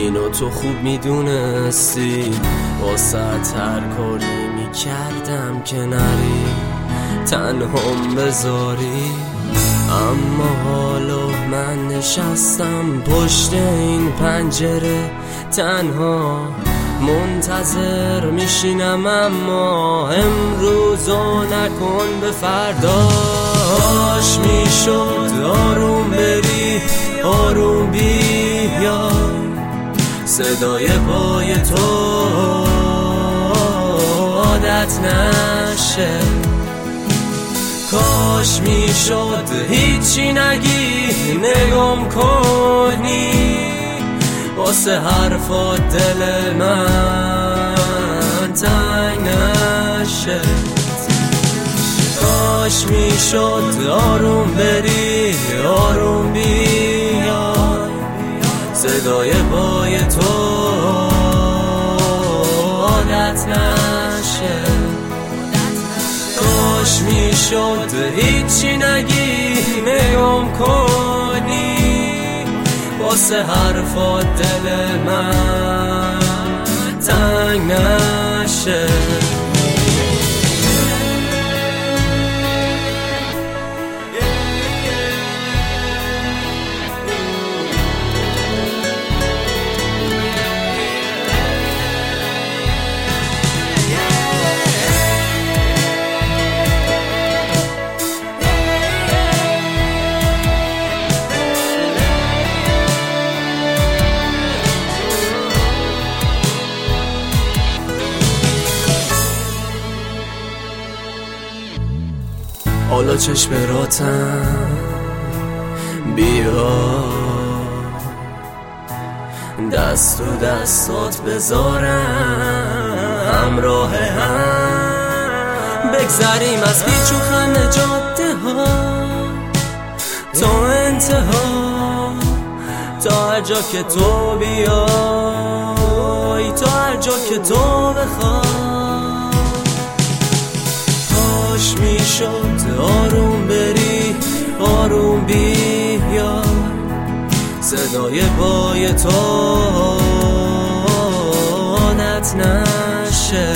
اینو تو خوب میدونستی، واسه هر کاری میکردم که نری تنهام بذاری. اما حالا من نشستم پشت این پنجره تنها منتظر میشینم، اما امروزو نکن به فرداش. میشد آروم بری آروم بیا، صدای پای تو عادت نشه. کاش میشد هیچی نگی نگام کنی، واسه حرفات دل من تنگ نشه. کاش میشد آروم بری آروم بیای، صدای پای تو عادت نشه. کاش میشد هیچی نگی نگام کنی، واسه حرفات دل من تنگ نشه. حالا چشم راتم بیا، دست و دستات بذارم همراه هم، بگذریم از پیچ و خم جاده ها تا انتها، تا هر جا که تو بیای، تا هر جا که تو بخوای. کاش میشد آروم بری آروم بیا، صدای پای تو عادت نشه.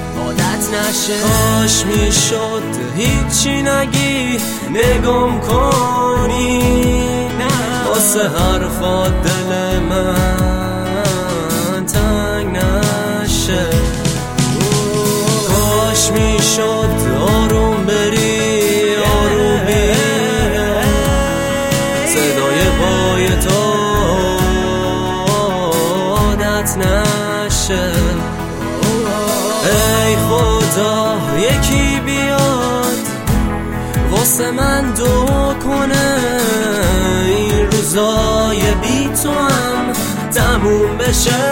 کاش میشد هیچی نگی نگام کنی، واسه حرفات دل من تنگ نشه. کاش میشد آروم بری آروم بیا، صدای پای تو عادت نشه. ای خدا یکی بیاد واسه من دعا کنه، این روزای بی تو هم تموم بشه.